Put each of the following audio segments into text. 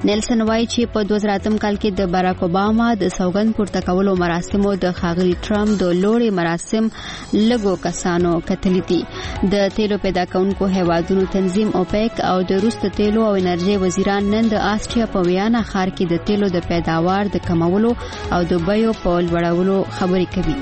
نیلسن وایي چې په 2008 کال کې د باراک اوباما د سوګند پورته کولو مراسمو د ښاغلي ټرمپ د لوړې مراسم لږو کسانو کتلي دي. د تیلو پیدا کوونکو هیوادونو تنظیم اوپیک او د روس د تیلو او انرژي وزیران نن د آسټریا په ویانا ښار کې د تیلو د پیداوار د کمولو او د بیو په لوړولو خبرې کوي.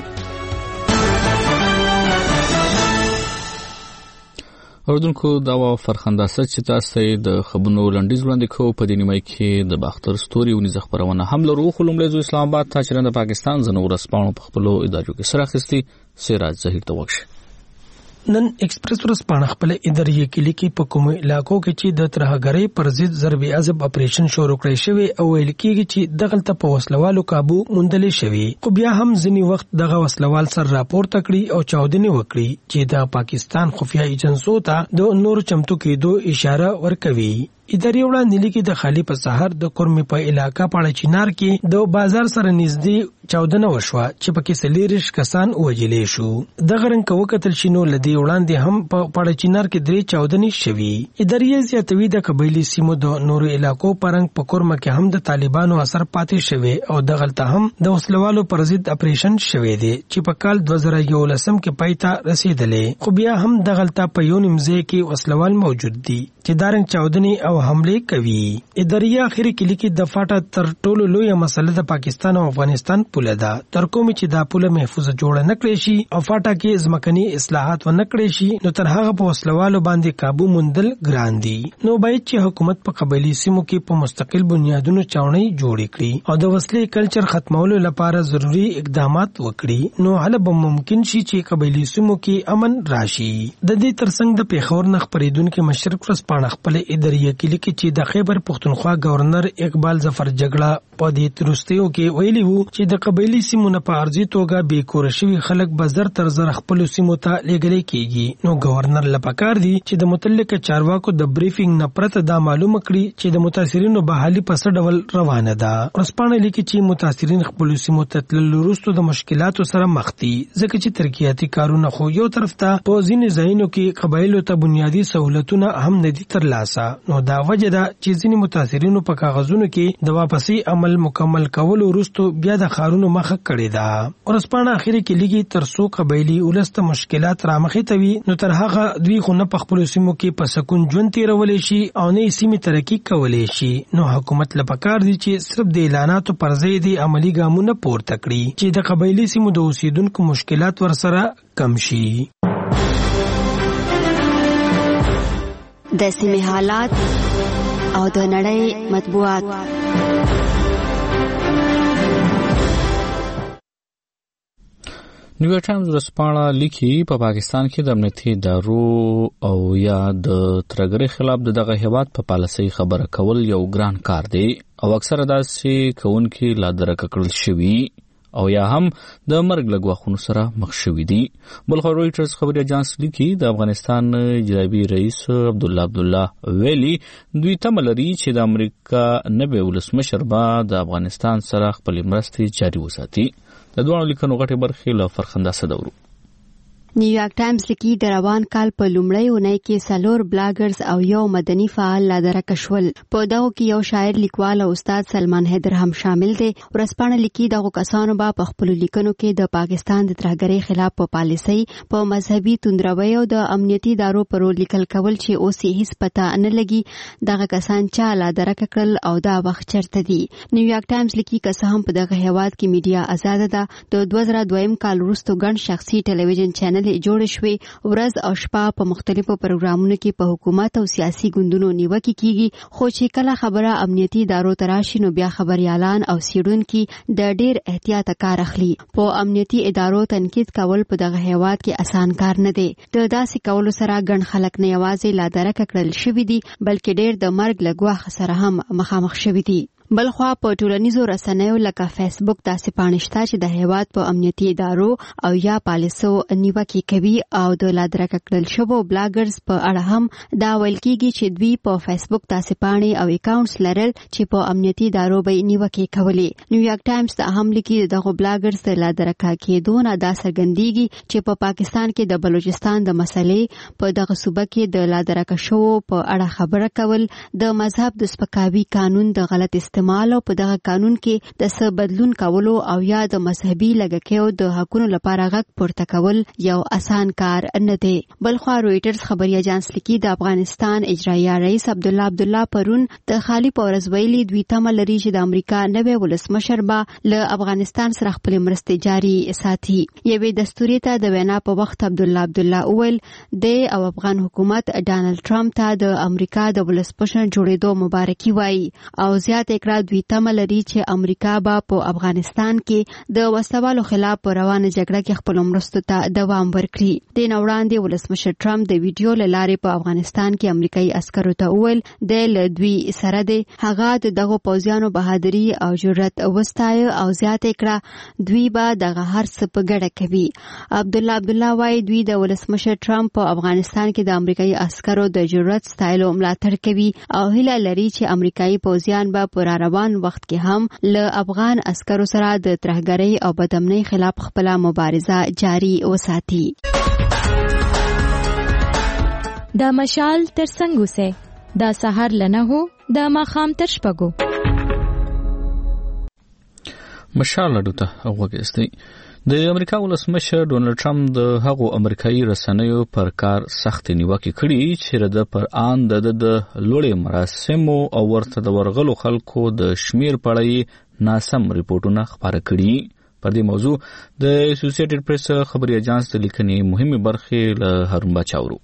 اوردونکو دا و فرخنداسه چې تاسو د خبرونو لنډیز وړاندې کوو په دې نیمه کې د باختر ستوري ونیزه خبرونه هم لرو. خو لومړی زو اسلام آباد ته چې د پاکستان زنو ورسپانو په خپل ادارو کې سره اخیستي سراج ظهیر ته وښه. نن ایکسپریس ورسپانه خپل ادارې کې لیکي په کوم علاقو کې چې د ترهګرۍ پر ضد ضرب عذاب اپریشن شروع کړی شوی او ویل کېږي چې دغلته په وسلوالو قابو موندل شوی. خو بیا هم ځینی وخت دغه وسلوال سر راپورته کړي او چاودنې وکړي چې د پاکستان خفیه ایجنسو ته د نور چمتو کېدو اشاره ورکوي. اداري وړاندې لیکي د خالی په سحر د کورمې په علاقہ پاړه چینار کې د بازار سره نږدې چاودنه وشوه چې پکې سلیریش کسان وژلې شو. د غرن کو کتل شینو لدی وړاندې هم په پاړه چینار کې درې چاودنې شوي. اداري زیاتوي د قبایلی سیمو د نورو علاقو پرنګ په کورمه کې هم د طالبانو اثر پاتې شوی او دغلته هم د وسلوالو پر ضد اپریشن شوی دی چې په کال 2011 کې پایته رسیدلې. خو بیا هم دغلته په یو نیمځای کې وسلوال موجود دي چې دارنګ چاودنې او حمله کوي. اداريه اخري کې لیکي د فاټا تر ټولو لویه مسله د پاکستان او افغانستان پوله ده. تر کوم چې دا پوله محفوظ جوړه نکړي شي او فاټا کې ځمکني اصلاحات و نکړي شي نو تر هغه په وسلوالو باندې قابو موندل ګران دي. نو باید چې حکومت په قبایلی سیمو کې په مستقل بنیادونو چاونۍ جوړ کړي او د وسلې کلچر ختمولو لپاره ضروری اقدامات وکړي نو هله به ممکن شي چې قبایلی سیمو کې امن راشي. د دې ترڅنګ د پیښور نه خبرېدونکو مشرق ورسپانه خپل اداريه کې لیکي چې د خیبر پختونخوا گورنر اقبال ظفر جګړه په دې ترستیو کې ویلي وو چې د قبایلی سیمو نه په ارزي توګه بې کور شوي خلک به زر تر زر خپل سیمو ته لېږل کېږي. نو گورنر لپاره دي چې د متعلقه چارواکو د بریفینګ نه پرته دا معلومه کړي چې د متاثرینو بحالي په څه ډول روانه ده. ورسپانه لیکي چې متاثرین خپل سیمو ته تللو وروسته د مشکلاتو سره مخ دي ځکه چې ترقیاتي کارونه خو یو طرف ته په ځینې ځایونو کې قبایلو ته بنیادی سہولتونه هم نه دي ترلاسه. نو دا وجه ده چې ځینې متاثرینو په کاغذونو کې د واپسی عمل مکمل کولو وروسته بیا د خارونو مخه کړې ده. ورسپانه اخري کې لګي تر څو قبایلی ولسته مشکلات رامخې توي نو تر هغه دوی خو نه په خپل سیمو کې په سکون ژوند تیرولې شي او نه سیمې ترقی کولې شي. نو حکومت لپاره دي چې صرف د اعلاناتو پر ځای د عملی ګامونه پورته کړي چې د قبایلی سیمو د اوسیدونکو مشکلات ورسره کم شي. د سیمې حالات او د نړۍ مطبوعات. نیویارک ټایمز ورسپانه لیکي په پاکستان کې د امنیتي ادارو او یا د ترهګرۍ خلاف دغه هیواد په پالیسۍ خبره کول یو ګران کار دی او اکثره داسې کوونکي لا درک کړل شوي او یا هم د مرګ لګواخونو سره مخ شوي دي. بلخو رويټرز خبري اجانس لیکي د افغانستان جنابي رئیس عبدالله ویلي دوی تمه لري چې د امریکا نوی ولسمشر به د افغانستان سره خپل مرستې جاري وساتي. د دوه لیکنو غټي برخې له فرخنداسه دورو. نیویارک ټایمز لیکي د روان کال په لومړۍ اونۍ کې سلور بلاګرز او یو مدني فعال لادرکه شول. په دغو کې یو شاعر لیکوال او استاد سلمان حیدر هم شامل دي. ورسپانه لیکي دغو کسانو به په خپل لیکنو کې د پاکستان د ترهګرۍ خلاف په پالیسۍ په مذهبي توندروي او د امنیتي ادارو پر لیکل کول چې اوس یې هیڅ پته نه لګي دغه کسان چا لادرکه کړل او دا وخت چرته دي. نیویارک ټایمز لیکي که څه هم په دغه هیواد کې میډیا آزاد ده د 2002 کال وروسته ګڼ شخصي ټلویزیون چینل جوړ شوي ورځ او شپه په مختلفو پروګرامونو کې په حکومت او سیاسي ګوندونو نیوکه کیږي خو چې کله خبره امنیتي ادارو تراشي نو بیا خبريالان او سیډونکو د ډیر احتیاط کار اخلي. په امنیتي ادارو تنقید کول په دغه هیواد کې آسان کار نه دی. د داسې کولو سره ګڼ خلک نه یوازې لادرکه کړل شوي دي بلکې ډیر د مرګ لګواخ سره هم مخامخ شوي دي. بلخوا په ټولنیزو رسنیو لکه فیسبوک داسې پاڼشته چې د هیواد په امنیتي ادارو او یا پالیسو نیوکه کوي او د لادرکه کړل شوو بلاګرز په اړه هم دا ویل کیږي چې دوی په فیسبوک داسې پاڼې او اکاونټس لرل چې په امنیتي ادارو به نیوکه کولې. نیویارک ټایمز د هم لیکي دغه بلاګرز د لادرکه کېدو نه دا څرګندېږي چې په پاکستان کې د بلوچستان د مسلې په دغه صوبه کې د لادرکه شو په اړه خبره کول د مذهب د سپکاوي قانون د غلط استعمال او په دغه قانون کې د څه بدلون کولو او یا د مذهبي لګکیو د حقوقو لپاره غږ پورته کول یو اسان کار نه دی. بلخوا رويټرز خبري اژانس لیکي د افغانستان اجرایي رئیس عبدالله پرون د خالی پورز ویلي دوی تمه لري چې د امریکا نوې ولسمشر به له افغانستان سره خپل مرستې جاري ساتي. یوې دستوري ته د وینا په وخت عبدالله اول د او افغان حکومت ډانلډ ټرمپ ته د امریکا د ولسمشر جوړېدو مبارکي وایي او زیات کړه دوی تمه لري چې امریکا به په افغانستان کې د وسوالو خلاف په روانه جګړه کې خپل مرستو ته دوام ورکړي. د نوړاندې ولسمشر ټرمپ د ویډیو لارې په افغانستان کې امریکایي عسکرو ته وویل د دوی سره دی هغه دغه پوځیانو بهادری او جرأت وستایي او زیات کړه دوی به دغه هر څه په ګډه کوي. عبدالله وايي دوی د ولسمشر ټرمپ په افغانستان کې د امریکایي عسکرو د جرأت ستایلو ملاتړ کوي او هیله لري چې امریکایي پوځیان به پر روان وخت کې هم له افغان عسکرو سره د ترهګرۍ او بدامنۍ خلاف خپل مبارزه جاري وساتي. دا مشال تر څنګه وسه دا سحر لنه هو دا ماخام تر شپګو مشال لډوته وګستي. د امریکا ولسمشر ډونلډ ټرمپ د هغو امریکایي رسنیو پر کار سخت نیوکه کړې چې د پر آن د لوړې مراسمو او ورته د ورغلو خلکو د شمیر پړې ناسم ریپورتونه خبره کړي. پر دې موضوع د اسوسییټډ پریس خبري اژانس د لیکنې مهمه برخه له هارون بچاورو.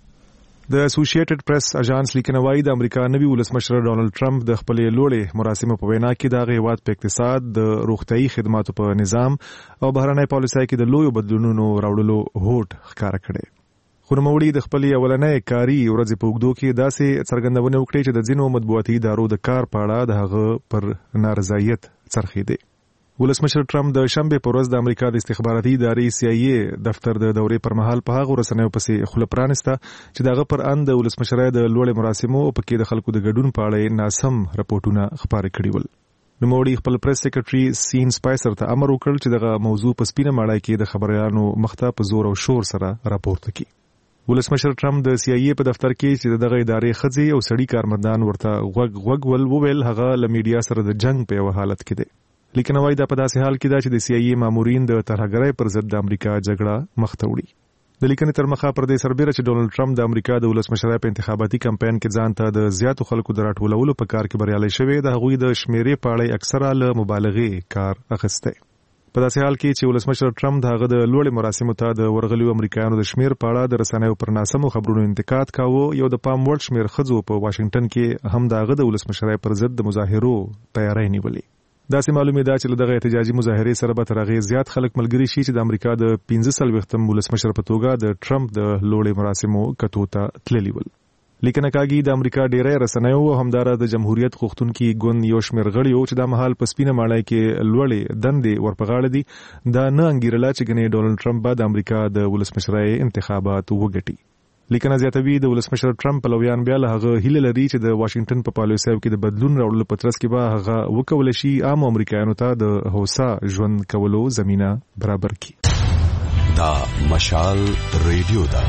د اسوسییټډ پریس اژانس لیکنه وايي د امریکا نوي ولسمشر ډونلډ ټرمپ د خپل لوړې مراسمو په وینا کې د هیواد په اقتصاد د روغتيایي خدماتو په نظام او بهرنۍ پالیسۍ کې د لویو بدلونونو راوړلو هوډ ښکاره کړي. خو نوموړي د خپل اولنۍ کاري ورځې په اوږدو کې داسې څرګندونه وکړه چې د ځینو مطبوعاتي ادارو د کار په اړه د هغه پر نارضایت څرخېده. ولسمشر ټرمپ د شنبه په ورځ د امریکا د استخباراتي ادارې CIA دفتر د دورې پر مهال په هغه رسنیو پسې خله پرانسته چې دغه پر ان د ولسمشرۍ د لوړې مراسمو په کې د خلکو د ګډون په اړه ناسم راپورټونه خبرې کړي ول. نوموړي خپل پریس سیکریټري سین سپایسر ته امر وکړ چې دغه موضوع په سپینه ماړه کې د خبريالانو مخته په زور او شور سره راپورته کړي. ولسمشر ټرمپ د CIA په دفتر کې چې دغه ادارې خځې او سړي کارمندان ورته غوږ وویل هغه له میډیا سره د جنگ په یو حالت کې دی. لیکن وايي دا په داسې حال کې دا چې د CIA مامورین د ترهګرۍ پر ضد د امریکا جګړه مخ ته وړي. د لیکنې تر مخه پر دې سربېره چې ډونلډ ټرمپ د امریکا د ولسمشرۍ په انتخاباتي کمپاین کې ځان ته د زیاتو خلکو د راټولولو په کار کې بریالي شوی د هغوی د شمیرې په اړه اکثره له مبالغې کار اخیسته. په داسې حال کې چې ولسمشر ټرمپ دغه د لوړې مراسمو ته د ورغلیو امریکایانو د شمیر په اړه د رسنیو پر ناسمو خبرونو انتقاد کاوه یو د پام وړ شمیر خځو په واشنگټن کې هم دغه د ولسمشرۍ پر ضد د مظاهرو تیاری نیولې. داسې معلومه ده چې دغه احتجاجي مظاهره سره به تر هغه زیات خلک ملګری شي چې د امریکا د 15 ولسمشر په توګه د ټرمپ د لوړې مراسمو کتو ته تللی ول. لیکنه کاږي د امریکا ډیری رسنیو او همدارا د جمهوریت غوښتونکي ګوند یو شمېر غړي چې د مهال په سپینه ماړی کې لوړې دندې ورپغاړه دي دا نه انګیرلا چې ګنې ډونلډ ټرمپ د امریکا د ولسمشرۍ انتخابات وګټي. لیکنه زیاتوي د ولسمشر ټرمپ پلویان بیا له هغه هیله لري چې د واشنگټن په پالیسیو کې د بدلون راوړلو په ترڅ کې به هغه وکول شي عام امریکایانو ته د هوسا ژوند کولو زمينه برابر کړي. دا مشال ریډیو دا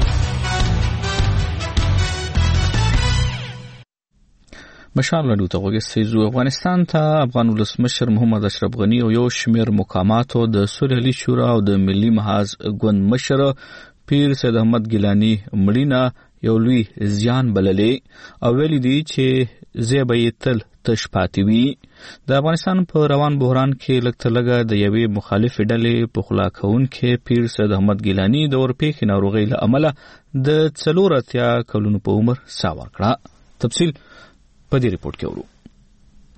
مشال لډو ته وګورئ. افغانستان ته افغان ولسمشر محمد اشرف غنی او یو شمېر مقاماتو د صلحي شورا او د ملي محاذ ګوند مشر پیر سید احمد ګیلانی مړینه یو لوی زیان بللې او ویلي دي چې زیبې تل تش پاتې وي. د افغانستان په روان بحران کې لګ د یوې مخالف ډلې په خلاکون کې پیر سید احمد ګیلانی د اورپېخ ناروغي له امله د 4 کلونو په عمر سا ورکړه. تفصیل په دې ریپورت کې ورو.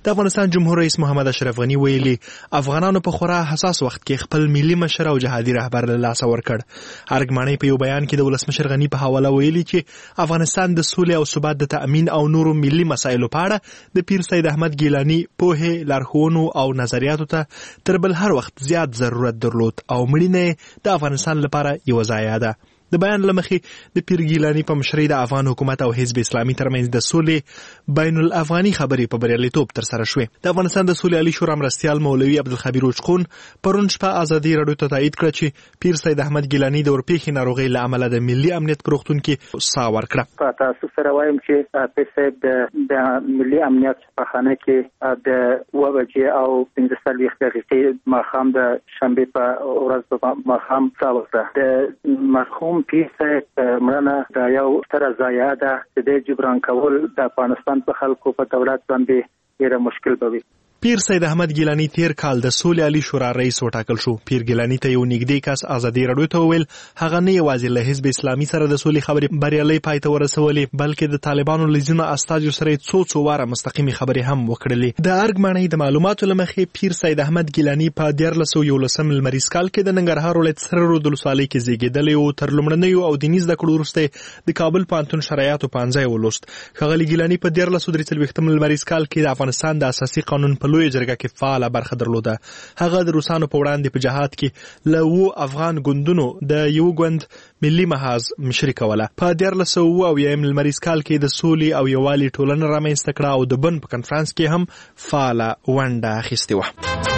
د افغانستان جمهور رئیس محمد اشرف غنی ویلي افغانانو په خورا حساس وخت کې خپل ملي مشر او جهادي رهبر له لاسه ورکړ. ارګماني په یو بیان کې د ولسمشر غنی په حواله ویلي چې افغانستان د سولې او ثبات د تأمین او نورو ملي مسایلو په اړه د پیر سید احمد ګیلاني پوهه، لارښوونو او نظریاتو ته تر بل هر وخت زیات ضرورت درلود او مړینه د افغانستان لپاره یو ضایعه ده. د بیان لمخې د پیر ګیلاني په مشرۍ د افغان حکومت او حزب اسلامي ترمنځ د سولې بین الافغاني خبرې په بریالیتوب ترسره شوې. د افغانستان د سولې عالی شورا مرستیال مولوي عبدالخبیر اوچخون پرون شپه ازادي راډیو ته تایید کړ چې پیر سید احمد ګیلاني د ورپېښې ناروغۍ له امله د ملي امنیت په روغتون کې ساه ورکړه. په تاسو سره وایم چې پیر سید د ملي امنیت په خانه کې د 2 بجې او 15 دقیقې ماښام د شنبه په ورځ په ماښام ساه ورکړه. د مرحوم پیر سید مړنه د یو ستره ضایعه ده چې د جبران کول د افغانستان په خلکو په دولت باندې ډېر مشکل به وي. پیر سید احمد ګیلاني تیر کال د سولې عالی شورا رئیس وټاکل شو. پیر ګیلاني ته یو نږدې کس ازادي راډیو ته وویل هغه نه یوازې له حزب اسلامي سره د سولې خبرې بریالۍ پای ته ورسولې بلکې د طالبانو له ځینو استازو سره څو واره مستقیمې خبرې هم وکړلې. د ارګمانۍ د معلوماتو له مخې پیر سید احمد ګیلاني په 1911 لمریز کال کې د ننګرهار ولایت سره رود ولسوالۍ کې زیږېدلی او تر لومړنیو او دیني زده کړو وروسته د کابل پوهنتون شرایطو پوهنځی ولوست. ښاغلي ګیلاني په 1943 لمریز کال کې د افغانستان د اساسي قانون په لویه جرګه کې فعاله برخه درلوده. هغه د روسانو په وړاندې په جهاد کې له افغان ګوندونو د یو ګوند ملي محاذ مشري کوله. په 1970 لمریز کال کې د سولې او یووالي ټولنه رامنځته کړه او د بن په کنفرانس کې هم فعاله ونډه اخیستې وه.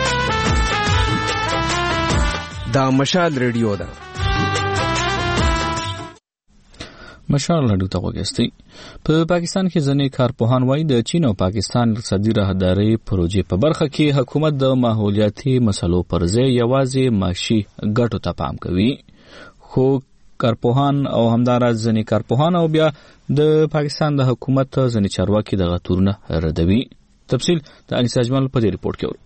دا مشال ریډیو ده. مشال راډیو ته وګورئ. په پاکستان کې ځینې کارپوهان وایي د چین او پاکستان اقتصادي راهداري پروژې په برخه کې حکومت د ماحولیاتي مسلو پر ځای یوازې معاشي ګټو ته پام کوي. خو کارپوهان او همداراز ځینې کارپوهان او بیا د پاکستان د حکومت ځینې چارواکي دغه تورونه ردوي. تفصیل د انیس اجمل په دې ریپورت کې.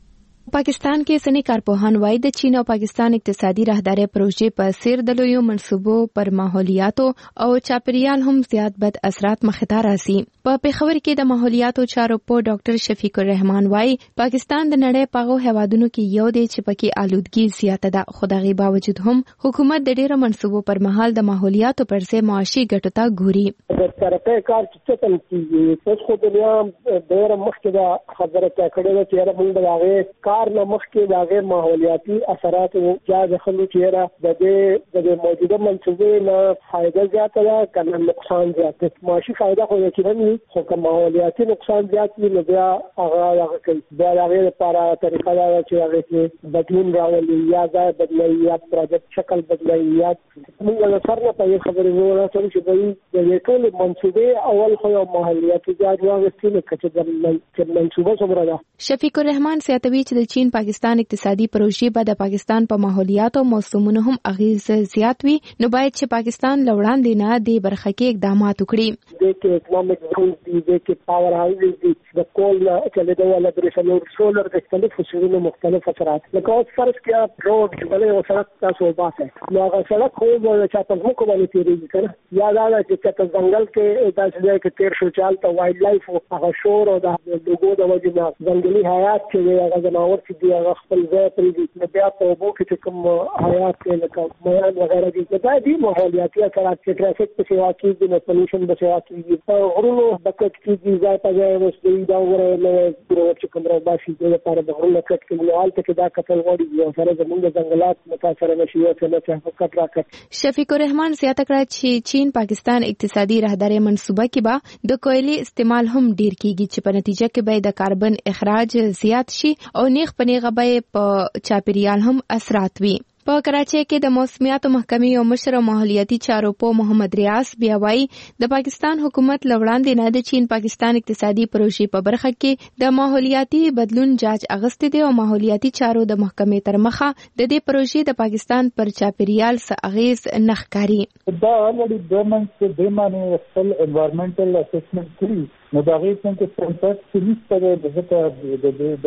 پاکستان کې ځینې کارپوهان وایي د چین او پاکستان اقتصادي راهداري پروژې په څیر د لویو منصوبو پر ماحولیاتو او چاپیریال هم زیات بد اثرات مخې ته راځي. په پېښور کې د ماحولیاتو چارو په ډاکټر شفیق الرحمن وایي پاکستان د نړۍ په هغو هیوادونو کې یو دی چې پکې آلودګي زیاته ده، خو د هغې باوجود هم حکومت د ډېرو منصوبو پر مهال د ماحولیاتو پر ځای معاشي ګټو ته ګوري. د ترقۍ کار چې څه تم کېږي اوس خو دنیا ډېره مخکې ده خبره چا کړې ده چې یاره موږ د هغې کار نه مخکې د هغې ماحولیاتي اثراتو جاج اخلو چې یاره د دې موجوده منصوبې نه فایده زیاته ده که نه نقصان زیات ده. معاشي فایده خو یقینا وي خو که ماحولیاتي نقصان زیات وي نو بیا هغه کوي. بیا د هغې لپاره طریقه دا ده چې هغې کې بدلون راولي یا ځای بدلوي یا پروجیکټ شکل بدلوي یا موږ د سر نه په دې خبرې ورسوو چې دوی د دې ټولې منصوبې اول خو یو ماحولیاتي جاج واخیستي نو که چې منصوبه څومره ده. شفیق الرحمن زیاتوي چې د چین پاکستان اقتصادي پروژې به د پاکستان په ماحولیاتو موسمونو هم اغیز زیات وي نو باید چې پاکستان له وړاندې نه دې برخه کې اقدامات وکړي. د کې اکونومیک زونز دي، د کې پاور هاوسز دي، د کول چلېدو ولا برېښنا سولر د مختلفو شیانو مختلف اثرات. لکه اوس فرض کړه روډ بلې او سړک تاسو وباسه نو هغه سړک خو به چا په ځمکو باندې تېرېږي که نه یا دا ده چې چېرته ځنګل کې داسې ځای کې تېر شو چې هلته وایلډ لایف هغه شور او د لوګو د وجې نه ځنګلي حیات چې دی هغه ځناور چې دی هغه خپل ځای پرېږدي نو بیا په اوبو کې چې کوم حیات دی لکه میان وغیره دي دا دي ماحولیاتي اثرات چې ټرافیک پسې واقع نو پلیوشن پسې واقع په غرونو بکټ کېږي ځای په ځای اوس دوی دا وګوره نوی روډ چې کوم راباسي دې لپاره د غرونو کټ کېږي نو هلته کې دا کتل غواړي یو سره زموږ د ځنګلات متاثره نه شي یو څه نه چې کټ راکټ. شفیق الرحمن زیاته کړه چې چین پاکستان اقتصادي راهداري منصوبه کې به د کویلې استعمال هم ډیر کیږي چې په نتیجه کې به د کاربن اخراج زیات شي او نیغ په نیغه به په چاپیریال هم اثرات وي. په کراچۍ کې د موسمیاتو محکمې یو مشر ماحولیاتي چارو په محمد ریاض بیا وایي د پاکستان حکومت له وړاندې نه د چین پاکستان اقتصادي پروژې په برخه کې د ماحولیاتي بدلون جاج اغستې دی او ماحولیاتي چارو د محکمې تر مخه د دې پروژې د پاکستان پر چاپیریال څه اغیز نه ښکاري. دا already government د معنی خپل environmental assessment کړی نو دا غي څنګه پروسس کې نشته د ځکه د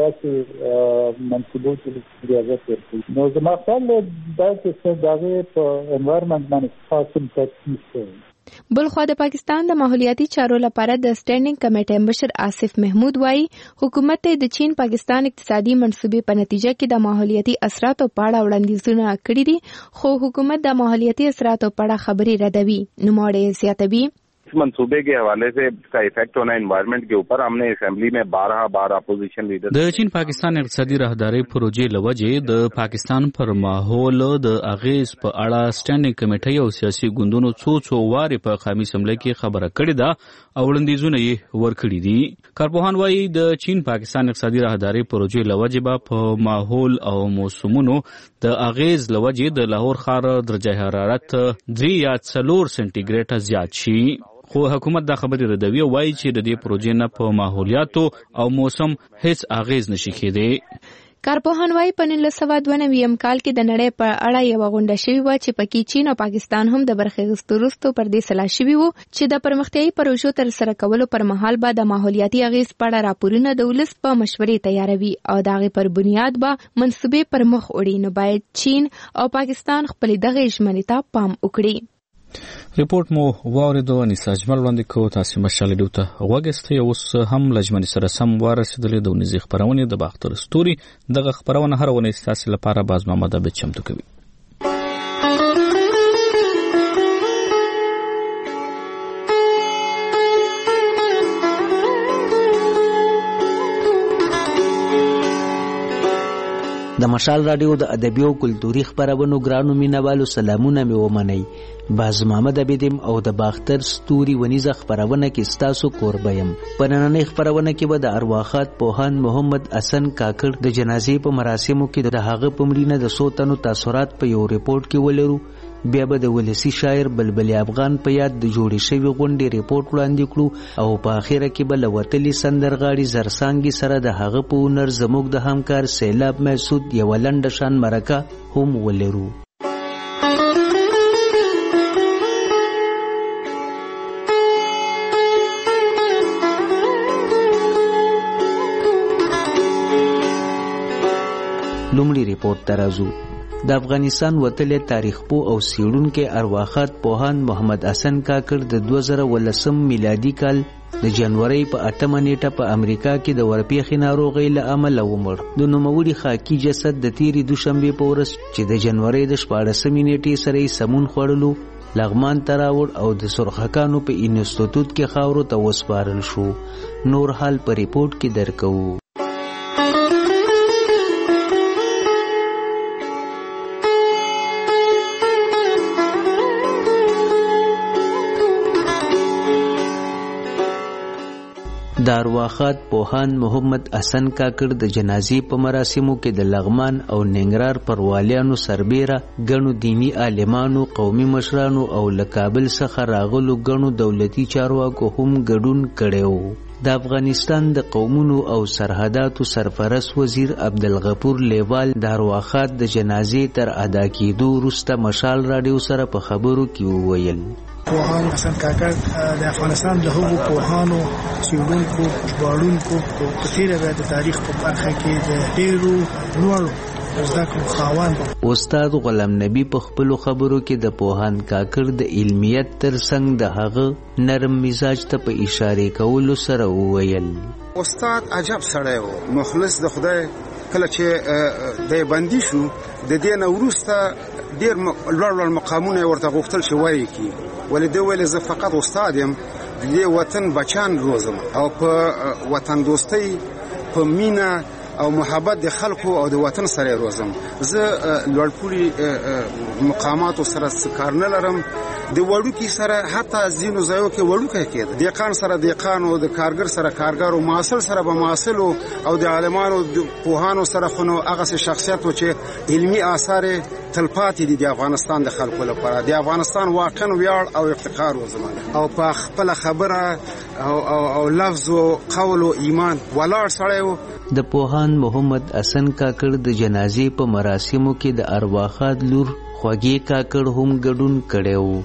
داسې منصوبو چې دی راځي نو زما خپل دا چې دا په environment باندې خاص امپاکټ نشته. بلخوا د پاکستان د ماحولیاتي چارو لپاره د سټینډینګ کمیټې مشر آصف محمود وایي حکومت د چین پاکستان اقتصادي منصوبې په نتیجه کې د ماحولیاتي اثراتو په اړه وړاندیزونه کړي دي خو حکومت د ماحولیاتي اثراتو په اړه خبرې ردوي. نوموړی زیاتوي इस मंसूबे के हवाले से इसका इफेक्ट होना एनवायरनमेंट के ऊपर हमने असेंबली में 12 बार अपोजिशन लीडर د چین پاکستان اقتصادي راهداري پروژې لوجې د پاکستان پر ماحول د اغیز په اړه سټینډینګ کمیټې او سیاسي ګوندونو څو واري په قومي اسمبلی کې خبره کړې ده او وړاندیزونه یې ورکړي دي. کارپوهان وایي د چین پاکستان اقتصادي راهداري پروژې لوجې په ماحول او موسمونو د اغیز لوجې د لاهور ښار درجه حرارت 3 یا 4 سنټیګریډ زیات شي. خو حکومت دا خبرې ردوي او وایي چې د دې پروژې نه په ماحولیاتو او موسم هیڅ اغیز نشي کېدی. کارپوهان وایي په 1992 کال کې د نړۍ په اړه یو غونډه شوې وه چې پکې چین او پاکستان هم د برخې اخیستو وروسته پر دې سلا شوي وو چې د پرمختیایي پروژو ترسره کولو پر مهال به د ماحولیاتي اغیز په اړه راپورونه د ولس په مشورې تیاروي او د هغې پر بنیاد به منصوبې پر مخ وړي. نو باید چین او پاکستان خپلې دغې ژمنې ته پام وکړي. ریپورت مو واوریدو نسا اجمل وړاندې کوو. تاسو مشال ډیو ته غوږ اوس هم لجمنې سره سم ورسېدلې د ونیزي خبرونه د باختر ستوري دغه خبرونه هر ونه تاسو لپاره باز محمد ابد چمتو کوي. د مشال رادیو د ادبي او کلتوري خبرونو ګرانو مینوالو سلامونه مې ومنئ. باز محمد ابدیم او د باختر ستوري ونیزه خبرونه کې ستاسو کوربه یم. په نننۍ خبرونه کې به د ارواښاد پوهاند محمد حسن کاکړ د جنازې په مراسمو کې د هغه په مړینه د څو تنو تاثرات په یو ریپورت کې ولرو. بیا به د ولسی شاعر بلبلی افغان په یاد د جوړې شوي غونډې ریپورت وړاندې کړو او په اخره کې به له وتلي سندرغاړي زرسانګي سره د هغه په هنر زموږ د همکار سیلاب محسود یوه لنډه شان مرکه هم ولرو. لومړی ریپورت ته راځو. د افغانستان وتلی تاریخ پو او څیړونکی ارواښاد پوهاند محمد حسن کاکړ د 2019 میلادي کال د جنورۍ په 8 نیټه په امریکا کې د ورپېښې ناروغۍ له امله ومړ. د نوموړي خاکي جسد د تېرې دوشنبې په ورځ چې د جنورۍ د 14 نیټې سره یې سمون خوړلو لغمان ته راوړ او د سرخکانو په انسټیټوټ کې خاورو ته وسپارل شو. نور حال په ریپورت کې درکوو. د ارواښاد پوهاند محمد حسن کاکړ د جنازې په مراسمو کې د لغمان او ننګرهار پروالیانو سربیره ګڼو دینی عالمانو، قومي مشرانو او له کابل څخه راغلو ګڼو دولتي چارواکو هم ګډون کړی و. د افغانستان د قومونو او سرحداتو سرپرست وزیر عبدالغفور لیوال د ارواښاد د جنازې تر ادا کېدو وروسته مشال راډیو سره په خبرو کې وویل: پوهاند حسن کاکړ د افغانستان د هغو پوهانو، څېړونکو، ژباړونکو په تېره بیا د تاریخ په برخه کې د ډېرو لوړو زده کړو خاوند. استاد غلام نبی په خپلو خبرو کې د پوهاند کاکړ د علمیت ترڅنګ د هغه نرم مزاج ته په اشارې کولو سره وویل: استاد عجب سړی و، مخلص د خدای. کله چې د بندي شو د دې نه وروسته ډېر لوړ مقامونه ورته غوښتل چې وایي کړي، ولې ده ویل زه فقط استاد یم، د دې وطن بچیان روزم او په وطن دوستۍ، په مینه او محبت د خلکو او د وطن سره روزم. زه لوړپوړي مقاماتو سره څه کار نه لرم. د وړوکي سره حتی ځینو ځایو کې وړوکی کېده، دهقان سره دهقان او د کارګر سره کارګر او محصل سره به محصل او د عالمانو د پوهانو سره خو نو هغسې شخصیت و چې علمي آثار تلپاتې دي د افغانستان د خلکو لپاره. د افغانستان واقعا ویاړ او افتخار و زما او په خپله خبره او لفظ او قول او ایمان ولاړ سړی و. د پوهاند محمد حسن کاکړ د جنازې په مراسمو کې د ارواښاد لور خوږې کاکړ هم ګډون کړی و.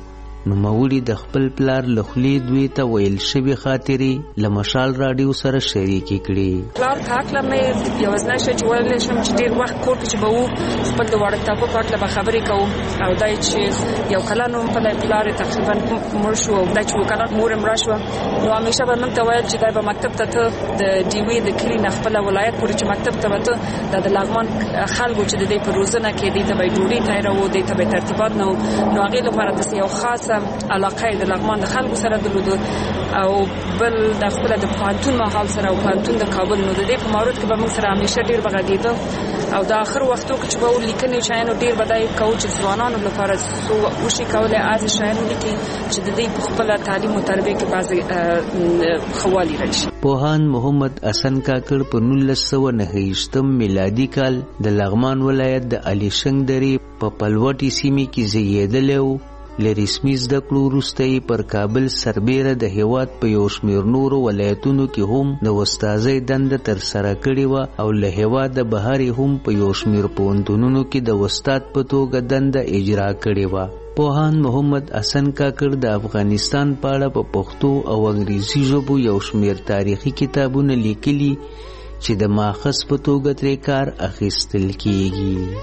نوموړي د خپل پلار له خولې دوی ته ویل شوي خاطرې له مشال راډیو سره شریکې کړي. پلار په هکله مې یوازینی شی چې ویلی شم چې ډېر وخت کور کې چې به وو خپل د واړه ټاپه په هکله به خبرې کوو او دا چې یو کلن وم په پلار یې تقریبا مړ شو او دا چې یو کلن مور یې مړه شوه نو همیشه به موږ ته ویل چې دی به مکتب ته ته د ډیوې د کلي نه خپله ولایت پورې چې مکتب ته به ته دا د لغمان خلکو چې د دې په روزنه کې دې ته به یې ډوډۍ تیاروو دې ته به یې ترتیبات نه وو نو هغې لپاره داسې یو خاصه علاقه یې د لغمان د خلکو سره درلودو او بل د خپله د پوهنتون ماحول سره او پوهنتون د کابل نو د دې په مورد کې به موږ سره همیشه ډېر به غږېده او د آخر وختو کې چې به لیکنې شیانو ډېر به دا یې کوو چې ځوانانو لپاره څو وشي کولی هغې شیان ولیکي چې د دې په خپله تعلیم او تربیه کې بعضې ښه والی راشي. پوهاند محمد حسن کاکړ په 1929 میلادي کال د لغمان ولایت د الیشنګ درې په پلوټي سیمې کې زیږېدلی و. له رسمي زده کړو وروسته یې پر کابل سربیره د هیواد په یو شمېر نورو ولایتونو کې هم د استازۍ دنده ترسره کړې وه او له هیواده بهر یې هم په یو شمېر پوهنتونونو کې د استاد په توګه دنده اجرا کړې وه. پوهاند محمد حسن کاکړ د افغانستان په اړه په پښتو او انګریزي ژبو یو شمېر تاریخي کتابونه لیکلي چې د ماخذ په توګه ترې کار اخیستل کیږي.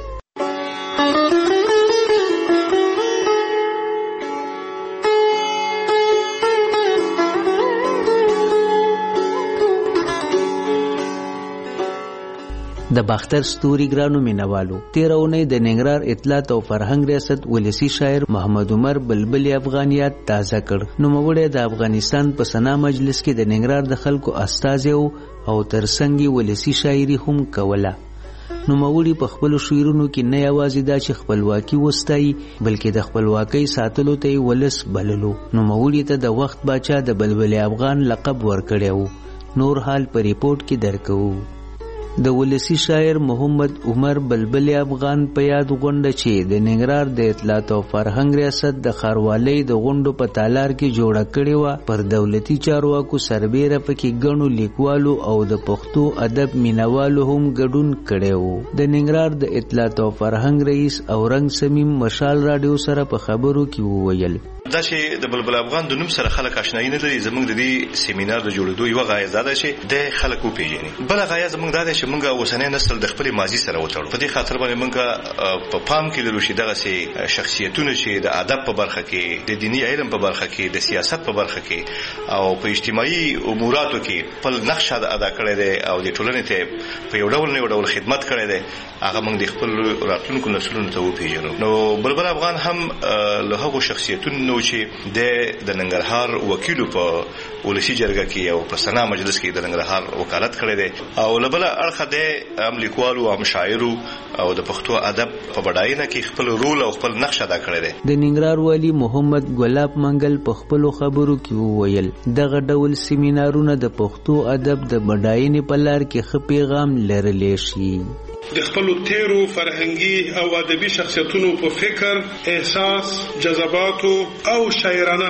د باختر ستوري ګرانو مینوالو تیره اونۍ د ننګرهار اطلاعات او فرهنګ ریاست ولسی شاعر محمد عمر بلبل افغانیات تازه کړ. نوموړی د افغانستان په سنا مجلس کې د ننګرهار د خلکو استازی او ترڅنګ ولسی شاعري هم کوله. نوموړي په خپلو شعرونو کې نه یوازې دا چې خپلواکي وستایي بلکې د خپلواکۍ ساتلو ته یې ولس بللو. نوموړي ته د وخت باچا د بلبل افغان لقب ورکړی و. نور حال په ریپورت کې درکوو. د ولسی شاعر محمد عمر بلبل افغان په یاد غونډه چې د ننګرهار د اطلاعات او فرهنګ ریاست د ښاروالۍ د غونډو په تالار کې جوړه کړې وه پر دولتي چارواکو سربیره پکې ګڼو لیکوالو او د پښتو ادب مینوالو هم ګډون کړی و. د ننګرهار د اطلاعات او فرهنګ رئیس اورنګ سمیم مشال راډیو سره په خبرو کې وویل دا چې د بلبل افغان د نوم سره خلک آشنایي نه لري. زموږ د دې سیمینار د جوړېدو یوه غایه دا ده چې د خلک وپېژني. بله غایه زموږ دا ده چې موږ اوسنی نسل د خپلې ماضي سره وتړو. په دې خاطر باندې موږ په پام کې لرو چې دغسې شخصیتونه چې د ادب په برخه کې د دیني علم په برخه کې د سیاست په برخه کې او په اجتماعي اموراتو کې خپل نقش ادا کړی دی او د ټولنې ته په یو ډول نه یو ډول خدمت کړی دی هغه موږ د خپل راتلونکو نسلونو ته وپېژنو. نو بلبل افغان هم له هغو شخصیتونو چې د ننګرهار وکیلو په ولسی جرګه کې او په سنا مجلس کې د ننګرهار وکالت کړی دی او له بله اړخه د هم لیکوالو هم شاعرو او د پښتو ادب په بډاینه کې خپل رول او خپل نقش ادا کړی دی. د ننګرهار والي محمد ګلاب منګل په خپلو خبرو کې وویل دغه ډول سیمینارونه د پښتو ادب د بډاینې په لار کې ښه پیغام لرلی شي. د خپلو تیرو فرهنګي او ادبي شخصیتونو په فکر، احساس، جذباتو او شاعرانه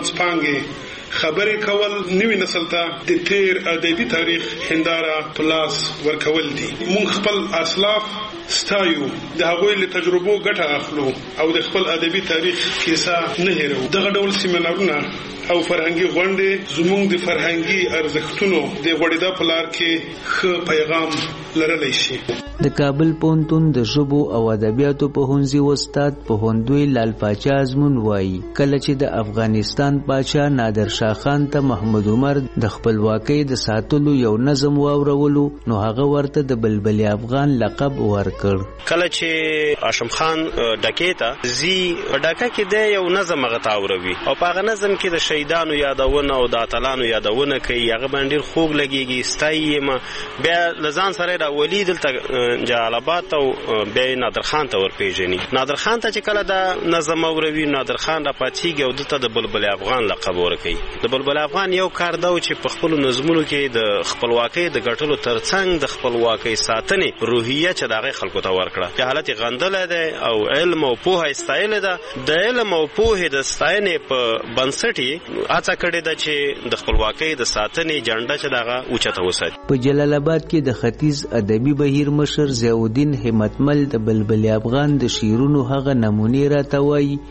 منځپانګې خبرې کول نوی نسل ته د تیر ادبي تاریخ هنداره پلاس ورکول دي. مونږ خپل اسلاف ستایو، د هغوی له تجربو ګټه اخلو او د خپل ادبي تاریخ کیسه نه هیرو. دغه ډول سیمینارونه او فرهنګي غونډې زموږ د فرهنګي ارزښتونو د غوړېدا په لار کې ښه پیغام لرلی شي. د کابل پوهنتون د ژبو او ادبیاتو پوهنځي استاد پوهندوی لال پاچا ازمون وایي کله چې د افغانستان پاچا نادر شاه خان ته محمد عمر د خپلواکۍ د ساتلو یو نظم واورولو نو هغه ورته د بلبل افغان لقب ورکړ. کله چې هاشم خان ډکې ته زی ډکه کې د یو نظم هغه تاوروي او په هغه نظم کې د شهیدانو یادونه او د اتلانو یادونه کوي. هغه باندې خوږ لګیږي، ستایي ما بیا لزان سره را ولي دلته جلالاباد او بیا نادر خان ته ورپېژني. نادر خان ته چې کله دا نظم اوروي نادر خان را پاتېږي او دته د بلبل افغان لقب ورکوي. د بلبل افغان یو کار دا چې په خپلو نظمونو کې د خپلواکۍ د ګټلو ترڅنګ د خپلواکۍ ساتنې روحیه چې د هغې خلکو ته ورکړه چې حالت یې غندلی دی او علم او پوهه یې ستایلې ده. د علم او پوهې د ستاینې په بنسټ یې هڅه کړې ده چې د خپلواکۍ د ساتنې جنډه چې د هغه اوچته وساتي. په جلال آباد کې د ختیځ ادبي بهیر مشر ضیاءالدین همتمل د بلبل افغان د شعرونو هغه نمونې راته وایي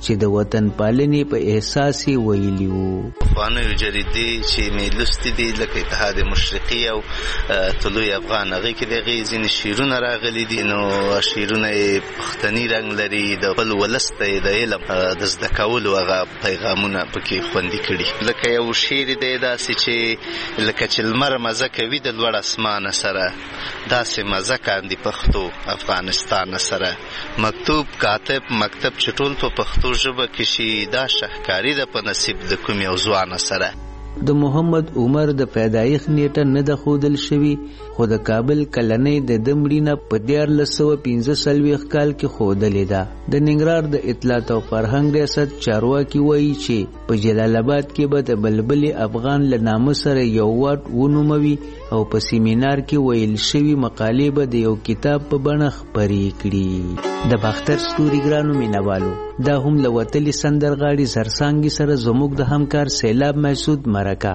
چې د وطن پالنې په احساس ویلي وو. افغاني جریدې چې مې لوستې دي لکه اتحاد مشرقي او طلوع افغان، هغې کې د هغې ځینې شعرونه راغلي دي. نو شعرونه یې پښتني رنګ لري، د خپل ولس ته د علم د زده کولو هغه پیغامونه پکې خوندي کړي. لکه یو شعر دی داسې چې لکه چې لمر مزه کوي د لوړ اسمانه سره، داسې مزه کاندي پښتو افغانستان سره. مکتوب کاتب مکتب چې ټول په پښتو ژبه کې شي، دا شهکاري ده په نصیب د کوم یو ځوان سره. د محمد عمر د پیدایښت نیټه نه ده ښودل شوې، خو د کابل کلنۍ د ده مړینه په 1445 کال کې ښودلې ده. د ننګرهار د اطلاعات او فرهنګ ریاست چارواکي وایي چې په جلال آباد کې به د بلبل افغان له نامه سره یو واټ ونوموي او په سیمینار کې ویل شوي مقالې به د یو کتاب په بڼه خپرې کړي. د باختر ستوري ګرانو مینوالو، دا هم له وتلي سندرغاړي زرسانګي سره زموږ د همکار سیلاب محسود مرکه.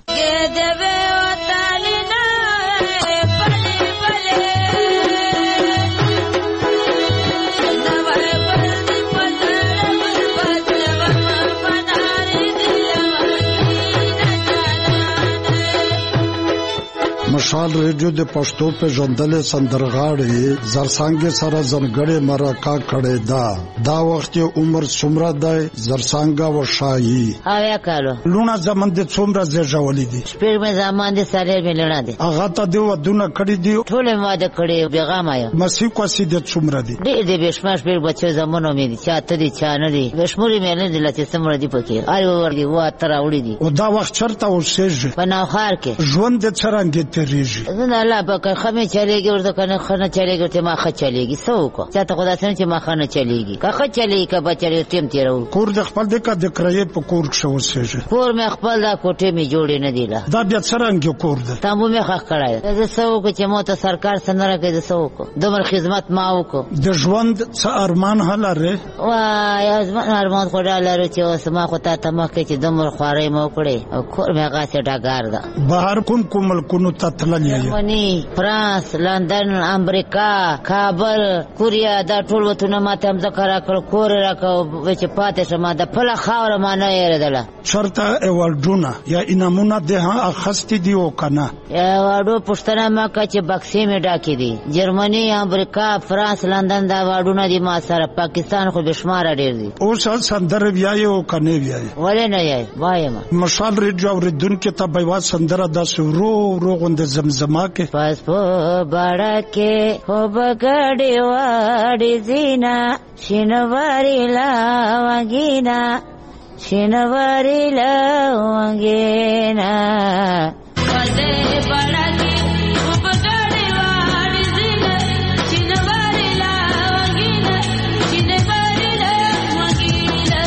مشال ریډیو د پښتو په ژوندلې سندرغاړي زرسانګي سره ځانګړې مرکه کړې ده. دا وخت عمر څومره دی زرسانګا وشایي؟ اویا کالو. لونه زمون د څومره زیږولې دي؟ شپږ مې زمان دي سره ملونه دي. هغه ته دی ودونه کړې دي؟ ټول ماده کړې بیغام آیا. مسیح کوسي د څومره دي؟ دې بشماش په بچو زمونو مې دي چاته دي چانه دي بشموري مې نه دي لته څومره دي پکې اړ ور دي وا تر اوړي دي. او دا وخت چرته اوسېږي؟ په نوخار کې. ژوند د څرنګه تیریږي؟ زنه الله پاک خمه چلےږي ورته کنه خنه چلےږي ته ما خ چلےږي سو کو چاته خدا سره چې ما خنه چلےږي که خ چلےږي که بچره تیم تیرو. کور د خپل د کډ کرایې په کور کې اوسېږي؟ کور مې خپل دا کوټه مې جوړې نه دی لا. دا بیا څرنګه کور ده؟ تاسو مې خخ کړای زه سو کو چې مو ته سرکار سره کې زه سو کو دمر خدمت ما وکړو. د ژوند څه ارمان هلاره؟ وای ارمان خدا لاره چې اوس ما خو ته ما کې چې دمر خوارې مو کړې او کور مې غاسه ډاګار ده. بهر کوم ملکونو ته تللې؟ جرمني، فرانس، لندن، امریکا، کابل، کوریا، دا ټول وطنونه ماته هم ذکر کړ کور راکو چې پاتې شمه د پله خاور ما نه یریدله. چرته ایوارډونه یا انعامونه ده اخستې دي او کنه؟ ایوارډو پښتنه ما کا چې بکسې مې ډاکې دي. جرمني، امریکا، فرانس، لندن دا ایوارډونه دي ما سره. پاکستان خو بشماره ډیر دي. اوس سندره بیاي او کنه بیاي؟ ولې نه یای وایم. مشال ریډیو اوریدونکو ته به وا سندره د سورو روغند زمزمه کې پس په باړه کې خو بغړې واړې زینا شینواري لا وګینا شینواري لا وګینا پدې باړه کې خو بغړې واړې زینا شینواري لا وګینا شینواري لا وګینا.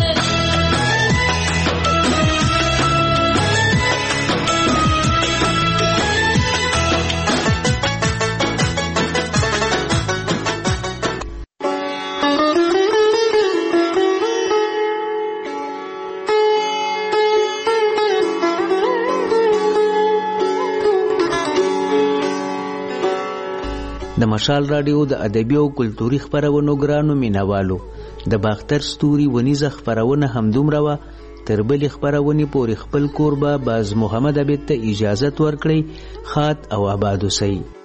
د مشال راډیو د ادبي او کلتوري خبرونو ګرانو مینوالو، د باختر ستوري ونیزه خبرونه همدومره وه. تر بلې خبرونې پورې خپل کوربه باز محمد عبید ته اجازت ورکړئ. خات او آباد اوسئ.